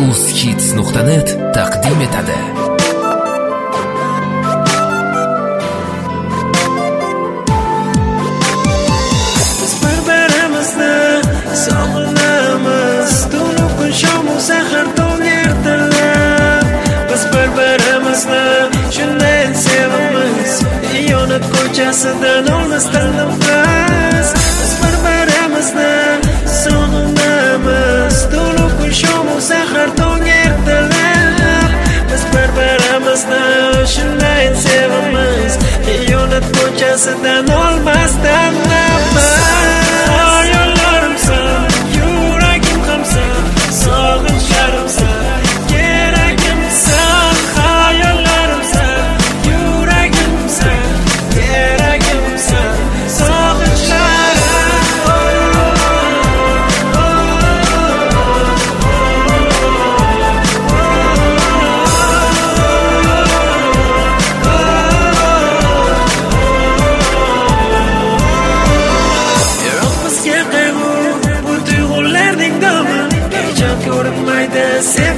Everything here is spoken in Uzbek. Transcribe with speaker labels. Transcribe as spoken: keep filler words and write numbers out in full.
Speaker 1: uzhits nuqta net taqdim etadi.
Speaker 2: Biz bir-birimizni sog'inamiz, tunu kun shomu sahar tong ertalab. Biz bir-birimizni shunday sevamiz, yonib ko'chasidan olmasdan nafas. Biz bir-birimizni sog'inamiz, tunu kun shomu sahar tong ertalab. Biz bir-birimizni shunday sevamiz, yonib ko'chasidan olmasdan nafas. Hayollarimsan, yuragim hamsan, sog'inchlarimsan, keragimsan. Hayollarimsan, yuragimsan, keragimsan, sog'inchlarim. Yo'q bizga qayg'u, bu tuyg'ularning domi qachon ko'rinmaydi.